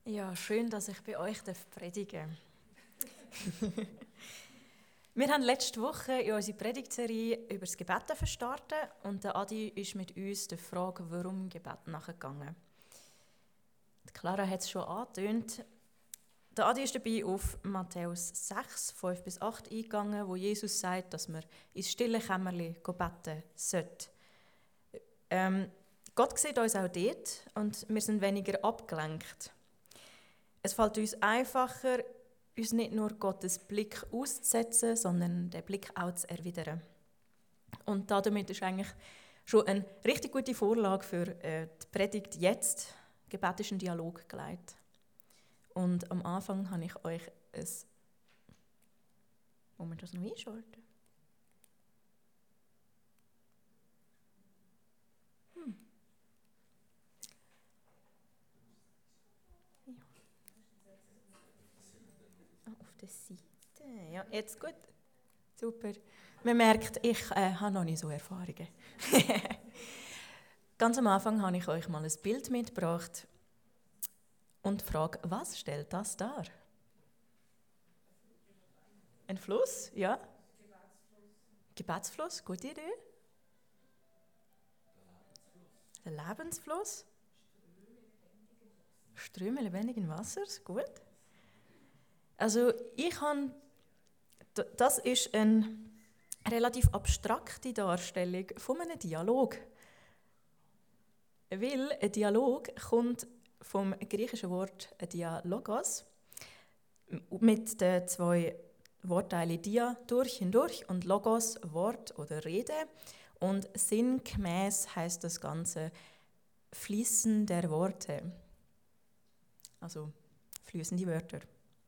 Ja, schön, dass ich bei euch predigen darf. Wir haben letzte Woche in unserer Predigtserie über das Gebet starten und der Adi ist mit uns der Frage, warum Gebet nachgegangen. Die Clara hat es schon angetönt. Der Adi ist dabei auf Matthäus 6, 5-8 eingegangen, wo Jesus sagt, dass man ins stille Kämmerlein beten sollte. Gott sieht uns auch dort und wir sind weniger abgelenkt. Es fällt uns einfacher, uns nicht nur Gottes Blick auszusetzen, sondern den Blick auch zu erwidern. Und damit ist eigentlich schon eine richtig gute Vorlage für die Predigt jetzt. Gebet ist ein Dialog geleitet. Und am Anfang habe ich euch ein... Wollen wir das noch einschalten? Auf der Seite. Ja, jetzt gut. Super. Man merkt, ich habe noch nicht so Erfahrungen. Ganz am Anfang habe ich euch mal ein Bild mitgebracht und frage, was stellt das dar? Ein Fluss? Ja? Gebetsfluss, gute Idee. Ein Lebensfluss. Ströme lebendigen Wassers, gut. Also das ist eine relativ abstrakte Darstellung von einem Dialog. Weil ein Dialog kommt vom griechischen Wort Dialogos mit den zwei Wortteilen Dia, durch, hindurch, und Logos, Wort oder Rede. Und sinngemäß heißt das Ganze Fließen der Worte. Also fließende Wörter.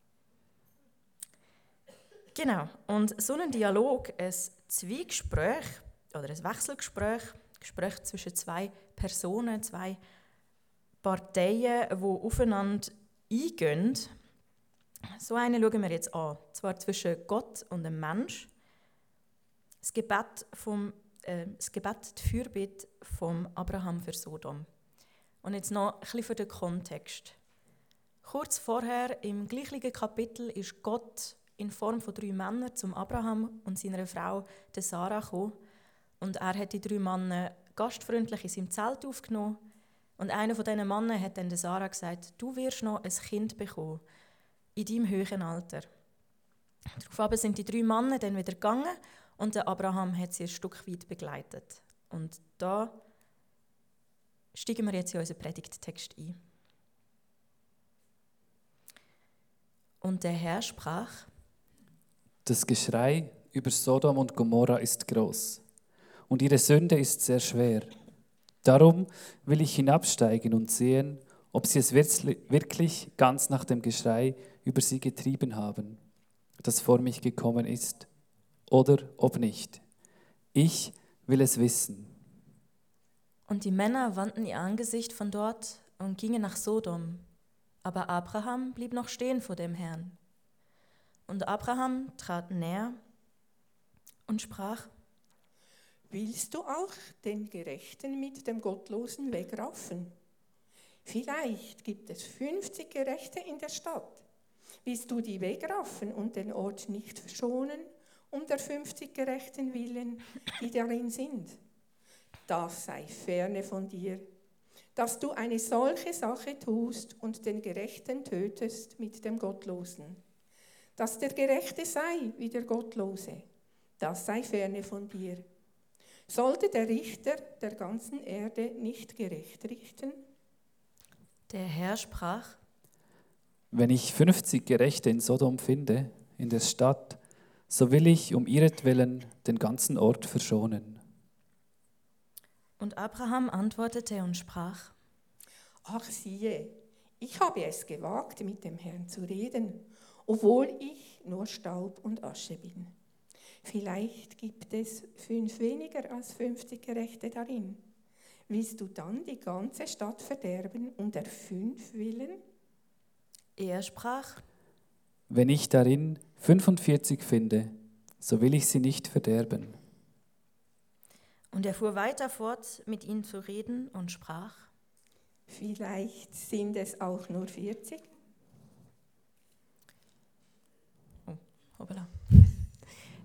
Genau, und so ein Dialog, ein Zwiegespräch oder ein Wechselgespräch, Gespräch zwischen zwei Personen, zwei Parteien, die aufeinander eingehen, so einen schauen wir jetzt an. Zwar zwischen Gott und dem Mensch. Das Gebet, die Fürbitte von Abraham für Sodom. Und jetzt noch ein bisschen für den Kontext. Kurz vorher, im gleichen Kapitel, ist Gott in Form von 3 Männern zum Abraham und seiner Frau, der Sarah, gekommen. Und er hat die 3 Männer gastfreundlich in seinem Zelt aufgenommen. Und einer von diesen Männern hat dann der Sarah gesagt, du wirst noch ein Kind bekommen, in deinem hohen Alter. Daraufhin sind die 3 Männer dann wieder gegangen und der Abraham hat sie ein Stück weit begleitet. Und da steigen wir jetzt in unseren Predigttext ein. Und der Herr sprach: Das Geschrei über Sodom und Gomorra ist groß, und ihre Sünde ist sehr schwer. Darum will ich hinabsteigen und sehen, ob sie es wirklich ganz nach dem Geschrei über sie getrieben haben, das vor mich gekommen ist, oder ob nicht. Ich will es wissen. Und die Männer wandten ihr Angesicht von dort und gingen nach Sodom. Aber Abraham blieb noch stehen vor dem Herrn. Und Abraham trat näher und sprach: Willst du auch den Gerechten mit dem Gottlosen wegraffen? Vielleicht gibt es 50 Gerechte in der Stadt. Willst du die wegraffen und den Ort nicht verschonen, um der 50 Gerechten willen, die darin sind? Das sei ferne von dir, dass du eine solche Sache tust und den Gerechten tötest mit dem Gottlosen. Dass der Gerechte sei wie der Gottlose, das sei ferne von dir. Sollte der Richter der ganzen Erde nicht gerecht richten? Der Herr sprach: Wenn ich 50 Gerechte in Sodom finde, in der Stadt, so will ich um ihretwillen den ganzen Ort verschonen. Und Abraham antwortete und sprach: Ach siehe, ich habe es gewagt, mit dem Herrn zu reden, obwohl ich nur Staub und Asche bin. Vielleicht gibt es 5 weniger als 50 Gerechte darin. Willst du dann die ganze Stadt verderben um der 5 willen? Er sprach: Wenn ich darin 45 finde, so will ich sie nicht verderben. Und er fuhr weiter fort, mit ihnen zu reden und sprach: Vielleicht sind es auch nur 40.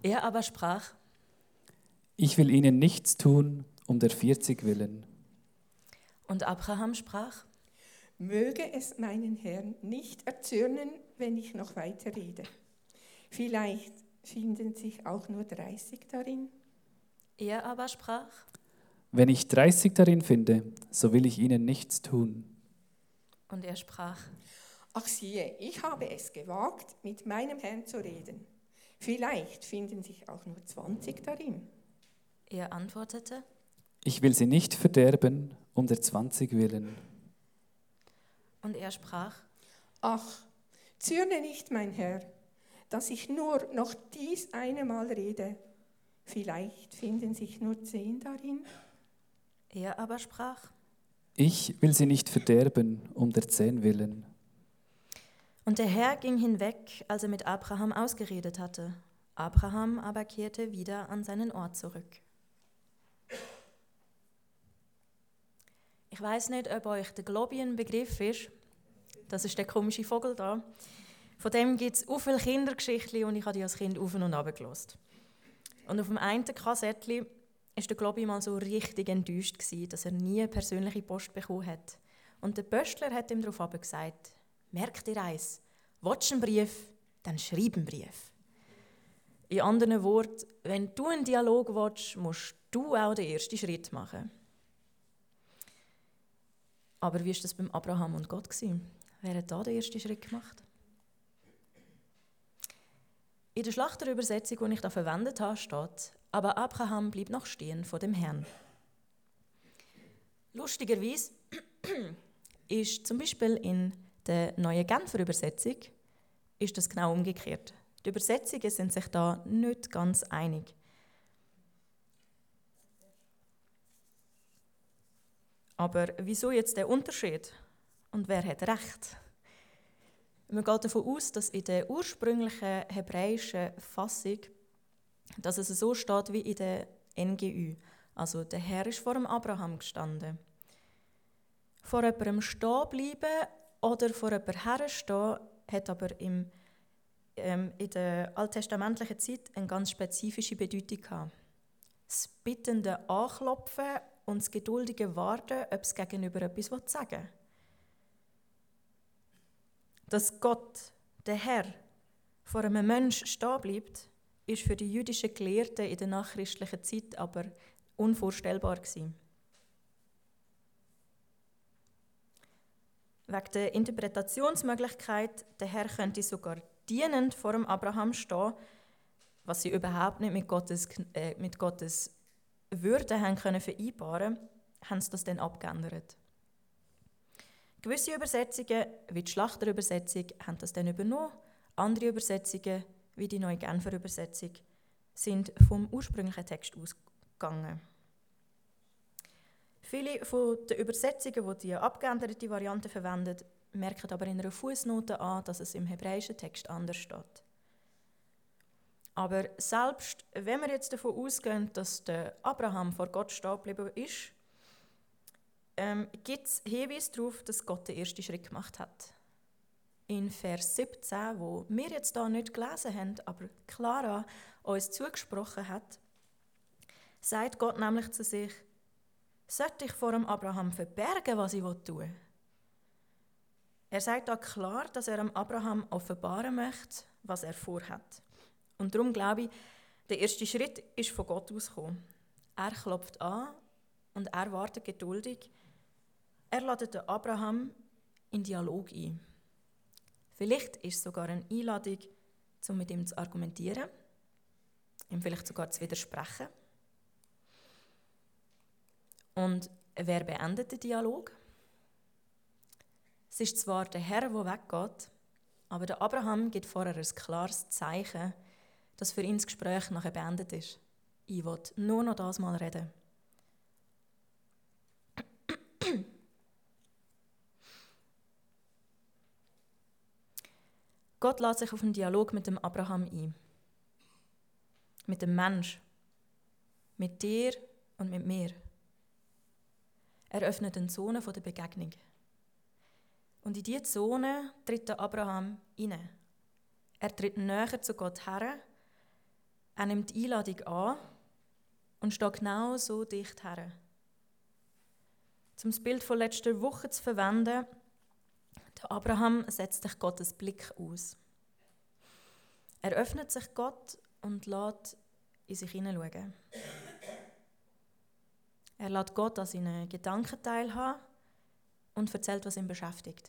Er aber sprach, ich will ihnen nichts tun um der 40 willen. und Abraham sprach, möge es meinen Herrn nicht erzürnen, wenn ich noch weiter rede. Vielleicht finden sich auch nur 30 darin. er aber sprach, Wenn ich 30 darin finde, so will ich ihnen nichts tun. und er sprach, Ach siehe, ich habe es gewagt, mit meinem Herrn zu reden. Vielleicht finden sich auch nur 20 darin. er antwortete, Ich will sie nicht verderben um der 20 willen. und er sprach, Ach, zürne nicht, mein Herr, dass ich nur noch dies eine Mal rede. Vielleicht finden sich nur 10 darin. er aber sprach, Ich will sie nicht verderben um der 10 willen. und der Herr ging hinweg, als er mit Abraham ausgeredet hatte. Abraham aber kehrte wieder an seinen Ort zurück. Ich weiß nicht, ob euch der Globi ein Begriff ist. Das ist der komische Vogel da. Von dem gibt es so viele Kindergeschichten und ich habe die als Kind auf und runter gehört. Und auf dem einen Kassettchen war der Globi mal so richtig enttäuscht, dass er nie persönliche Post bekommen hat. Und der Pöstler hat ihm darauf gesagt, merk dir eins, willst du einen Brief, dann schreib einen Brief. In anderen Worten, wenn du einen Dialog willst, musst du auch den ersten Schritt machen. Aber wie war das beim Abraham und Gott? Wer hat da den ersten Schritt gemacht? In der Schlachterübersetzung, die ich da verwendet habe, steht, aber Abraham blieb noch stehen vor dem Herrn. Lustigerweise ist zum Beispiel in der neuen Genfer Übersetzung ist das genau umgekehrt. Die Übersetzungen sind sich da nicht ganz einig. Aber wieso jetzt der Unterschied? Und wer hat recht? Man geht davon aus, dass in der ursprünglichen hebräischen Fassung, dass es so steht wie in der NGÜ. Also der Herr ist vor dem Abraham gestanden. Vor jemandem stehen bleiben oder vor jemandem herstehen, hat aber in der alttestamentlichen Zeit eine ganz spezifische Bedeutung gehabt. Das bittende Anklopfen und das geduldige Warten, ob es gegenüber etwas sagen will. Dass Gott, der Herr, vor einem Menschen stehen bleibt, ist für die jüdischen Gelehrten in der nachchristlichen Zeit aber unvorstellbar gewesen. Wegen der Interpretationsmöglichkeit, der Herr könnte sogar dienend vor dem Abraham stehen, was sie überhaupt nicht mit Gottes Würde haben können vereinbaren, haben sie das dann abgeändert. Gewisse Übersetzungen, wie die Schlachterübersetzung, haben das dann übernommen. Andere Übersetzungen, wie die neue Genfer Übersetzung, sind vom ursprünglichen Text ausgegangen. Viele von den Übersetzungen, die abgeänderte Variante verwenden, merken aber in einer Fußnote an, dass es im hebräischen Text anders steht. Aber selbst wenn wir jetzt davon ausgehen, dass der Abraham vor Gott stehen geblieben ist, gibt es Hinweise darauf, dass Gott den ersten Schritt gemacht hat. In Vers 17, wo wir jetzt hier nicht gelesen haben, aber Clara uns zugesprochen hat, sagt Gott nämlich zu sich, sollte ich vor dem Abraham verbergen, was ich tun will? Er sagt da klar, dass er dem Abraham offenbaren möchte, was er vorhat. Und darum glaube ich, der erste Schritt ist von Gott ausgekommen. Er klopft an und er wartet geduldig. Er lädt den Abraham in Dialog ein. Vielleicht ist es sogar eine Einladung, um mit ihm zu argumentieren, ihm vielleicht sogar zu widersprechen. Und wer beendet den Dialog? Es ist zwar der Herr, der weggeht, aber der Abraham gibt vorher ein klares Zeichen, dass für ihn das Gespräch nachher beendet ist. Ich will nur noch das mal reden. Gott lässt sich auf einen Dialog mit dem Abraham ein. Mit dem Mensch. Mit dir und mit mir. Er öffnet eine Zone der Begegnung. Und in diese Zone tritt der Abraham hinein. Er tritt näher zu Gott her Er nimmt die Einladung an und steht genau so dicht her. Um das Bild von letzter Woche zu verwenden, der Abraham setzt sich Gottes Blick aus. Er öffnet sich Gott und lässt in sich hineinschauen. Er lässt Gott an seinen Gedanken teilhaben und erzählt, was ihn beschäftigt.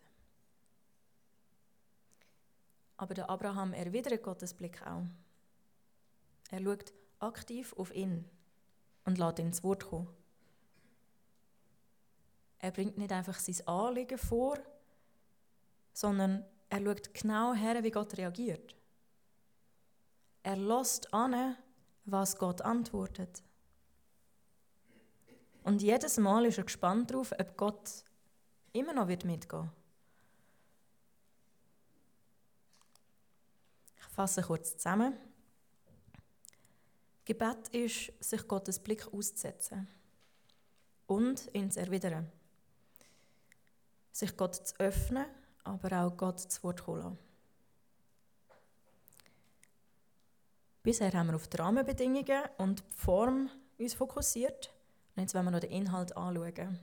Aber der Abraham erwidert Gottes Blick auch. Er schaut aktiv auf ihn und lässt ihn zu Wort kommen. Er bringt nicht einfach sein Anliegen vor, sondern er schaut genau her, wie Gott reagiert. Er lässt an, was Gott antwortet. Und jedes Mal ist er gespannt darauf, ob Gott immer noch mitgehen wird. Ich fasse kurz zusammen. Gebet ist, sich Gottes Blick auszusetzen und ihn zu erwidern. Sich Gott zu öffnen, aber auch Gott zu Wort kommen lassen. Bisher haben wir auf die Rahmenbedingungen und die Form uns fokussiert. Und jetzt wollen wir noch den Inhalt anschauen.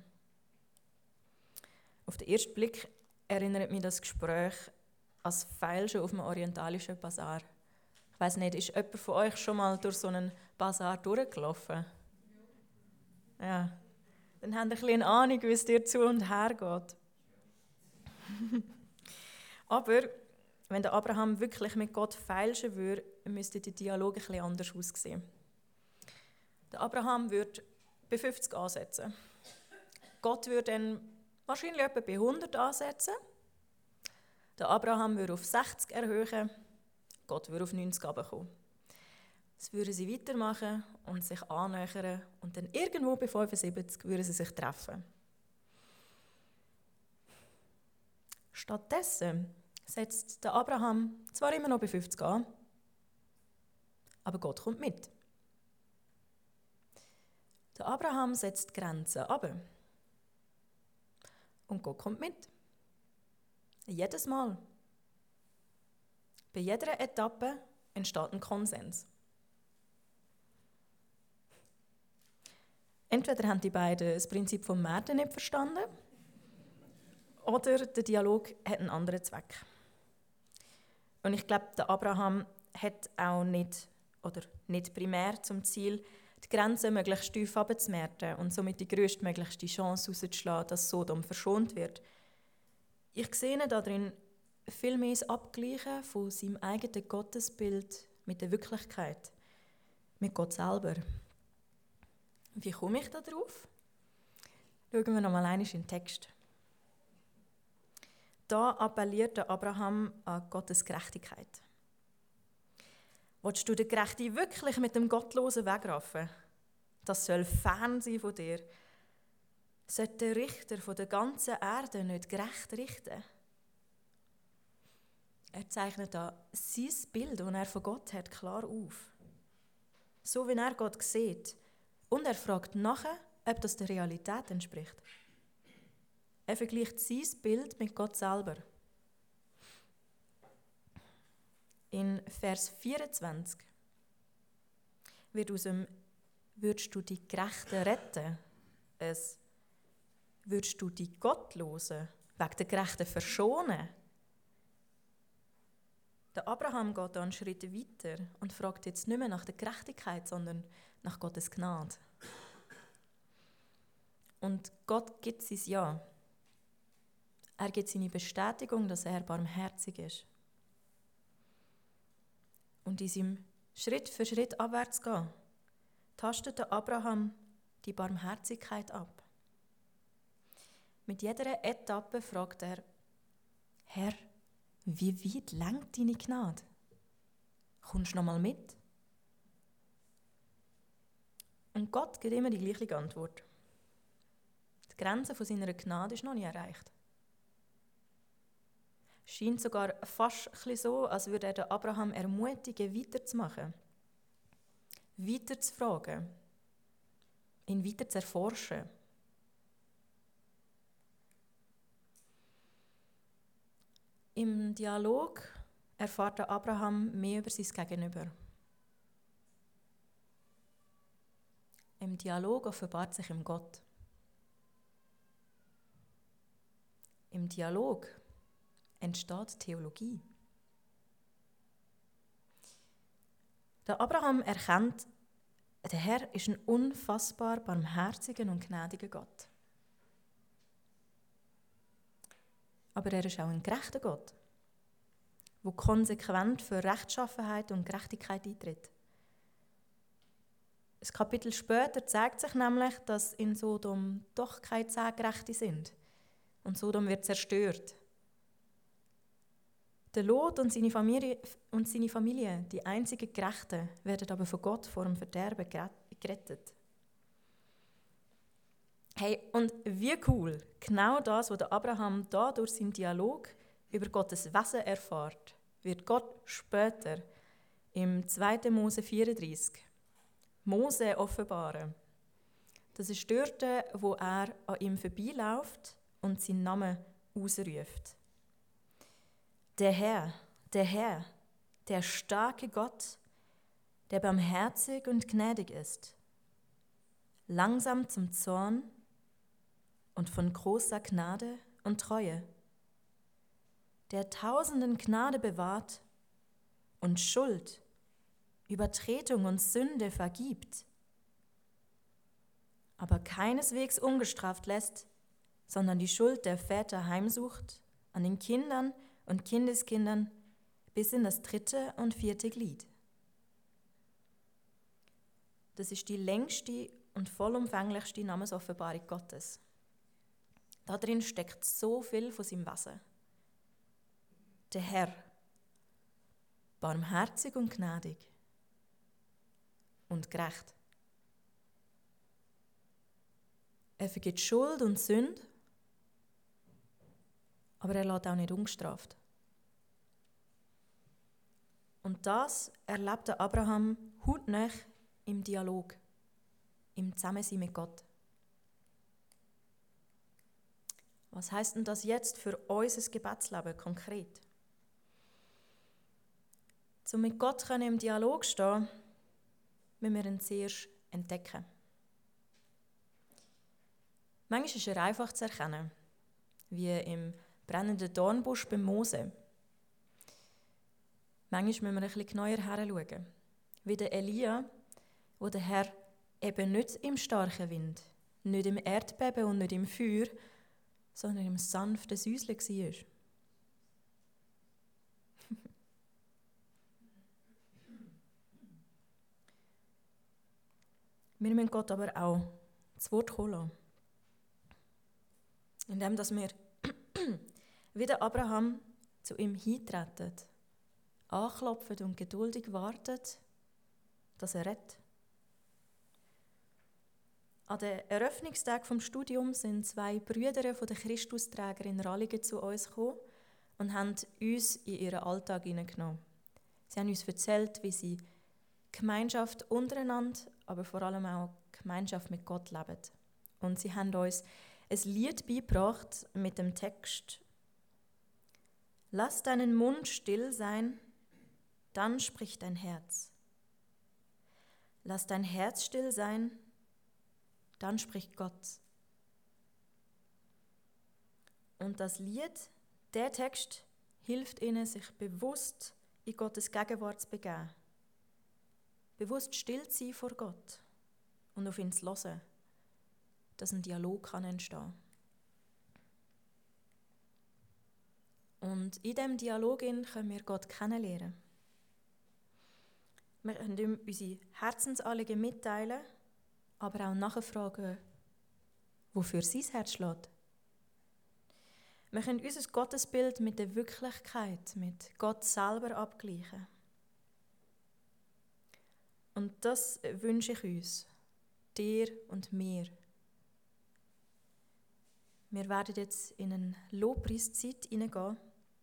Auf den ersten Blick erinnert mich das Gespräch an das Feilschen auf einem orientalischen Basar. Ich weiss nicht, ist jemand von euch schon mal durch so einen Basar durchgelaufen? Ja. Dann habt ihr ein bisschen eine Ahnung, wie es dir zu und her geht. Aber wenn der Abraham wirklich mit Gott feilschen würde, müsste der Dialog ein bisschen anders aussehen. Der Abraham würde bei 50 ansetzen. Gott würde dann wahrscheinlich etwa bei 100 ansetzen. Der Abraham würde auf 60 erhöhen, Gott würde auf 90 runterkommen. Das würden sie weitermachen und sich annähern und dann irgendwo bei 75 würden sie sich treffen. Stattdessen setzt der Abraham zwar immer noch bei 50 an, aber Gott kommt mit. Der Abraham setzt Grenzen ab und Gott kommt mit. Jedes Mal. Bei jeder Etappe entsteht ein Konsens. Entweder haben die beiden das Prinzip vom Märten nicht verstanden, oder der Dialog hat einen anderen Zweck. Und ich glaube, der Abraham hat auch nicht primär zum Ziel, die Grenzen möglichst tief herabzumärten und somit die grösstmöglichste Chance rauszuschlagen, dass Sodom verschont wird. Ich sehe darin viel mehr das Abgleichen von seinem eigenen Gottesbild mit der Wirklichkeit, mit Gott selber. Wie komme ich da drauf? Schauen wir noch mal einmal in den Text. Da appelliert der Abraham an Gottes Gerechtigkeit. Willst du den Gerechten wirklich mit dem Gottlosen wegraffen? Das soll fern sein von dir. Sollte der Richter von der ganzen Erde nicht gerecht richten? Er zeichnet da sein Bild, das er von Gott hat, klar auf. So wie er Gott sieht. Und er fragt nachher, ob das der Realität entspricht. Er vergleicht sein Bild mit Gott selber. In Vers 24 wird aus dem «Würdest du die Gerechten retten?» es «Würdest du die Gottlosen wegen der Gerechten verschonen?» Der Abraham geht da einen Schritt weiter und fragt jetzt nicht mehr nach der Gerechtigkeit, sondern nach Gottes Gnade. Und Gott gibt sein Ja. Er gibt seine Bestätigung, dass er barmherzig ist. Und in seinem Schritt für Schritt abwärts gehen, tastet der Abraham die Barmherzigkeit ab. Mit jeder Etappe fragt er: Herr, wie weit lenkt deine Gnade? Kommst du noch mal mit? Und Gott gibt immer die gleiche Antwort. Die Grenze von seiner Gnade ist noch nie erreicht. Es scheint sogar fast ein bisschen so, als würde er den Abraham ermutigen, weiterzumachen, weiter zu fragen, ihn weiter zu erforschen. Im Dialog erfährt Abraham mehr über sein Gegenüber. Im Dialog offenbart sich im Gott. Im Dialog entsteht Theologie. Der Abraham erkennt, der Herr ist ein unfassbar barmherziger und gnädiger Gott. Aber er ist auch ein gerechter Gott, der konsequent für Rechtschaffenheit und Gerechtigkeit eintritt. Ein Kapitel später zeigt sich nämlich, dass in Sodom doch keine 10 Gerechte sind. Und Sodom wird zerstört. Der Lot und seine Familie, die einzigen Gerechten, werden aber von Gott vor dem Verderben gerettet. Hey, und wie cool, genau das, was der Abraham da durch seinen Dialog über Gottes Wesen erfährt, wird Gott später im 2. Mose 34 Mose offenbaren. Das ist dort, wo er an ihm vorbeiläuft und seinen Namen ausruft. Der Herr, der starke Gott, der barmherzig und gnädig ist, langsam zum Zorn und von großer Gnade und Treue, der Tausenden Gnade bewahrt und Schuld, Übertretung und Sünde vergibt, aber keineswegs ungestraft lässt, sondern die Schuld der Väter heimsucht an den Kindern und Kindeskindern bis in das 3. und 4. Glied. Das ist die längste und vollumfänglichste Namensoffenbarung Gottes. Darin steckt so viel von seinem Wesen. Der Herr, barmherzig und gnädig und gerecht. Er vergibt Schuld und Sünde, aber er lässt auch nicht ungestraft. Und das erlebte Abraham hautnah im Dialog, im Zusammensein mit Gott. Was heisst denn das jetzt für unser Gebetsleben konkret? Um mit Gott im Dialog zu stehen, müssen wir ihn zuerst entdecken. Manchmal ist er einfach zu erkennen, wie im brennenden Dornbusch beim Mose. Manchmal müssen wir ein bisschen genauer hinschauen, wie der Elia, wo der Herr eben nicht im starken Wind, nicht im Erdbeben und nicht im Feuer, sondern im sanften Säuseln war. Wir müssen Gott aber auch das Wort kommen lassen. Indem dass wir, wie der Abraham, zu ihm hintreten, anklopfen und geduldig warten, dass er rettet. An den Eröffnungstag des Studiums sind 2 Brüder von den Christusträgern in Ralligen zu uns gekommen und haben uns in ihren Alltag hineingenommen. Sie haben uns erzählt, wie sie Gemeinschaft untereinander, aber vor allem auch Gemeinschaft mit Gott leben. Und sie haben uns ein Lied beigebracht mit dem Text: Lass deinen Mund still sein, dann spricht dein Herz. Lass dein Herz still sein, dann spricht Gott. Und das Lied, der Text, hilft ihnen, sich bewusst in Gottes Gegenwart zu begeben. Bewusst still zu sein vor Gott und auf ihn zu hören, dass ein Dialog entstehen kann. Und in diesem Dialog können wir Gott kennenlernen. Wir können ihm unsere Herzensanliegen mitteilen, aber auch nachfragen, wofür sein Herz schlägt. Wir können unser Gottesbild mit der Wirklichkeit, mit Gott selber abgleichen. Und das wünsche ich uns, dir und mir. Wir werden jetzt in eine Lobpreiszeit hineingehen.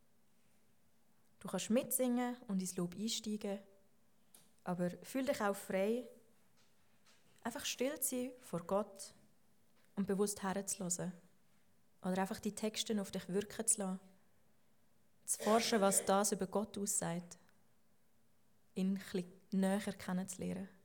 Du kannst mitsingen und ins Lob einsteigen, aber fühl dich auch frei, einfach still zu sein vor Gott und bewusst herzuhören. Oder einfach die Texte auf dich wirken zu lassen. Zu forschen, was das über Gott aussagt. Ihn ein bisschen näher kennenzulernen.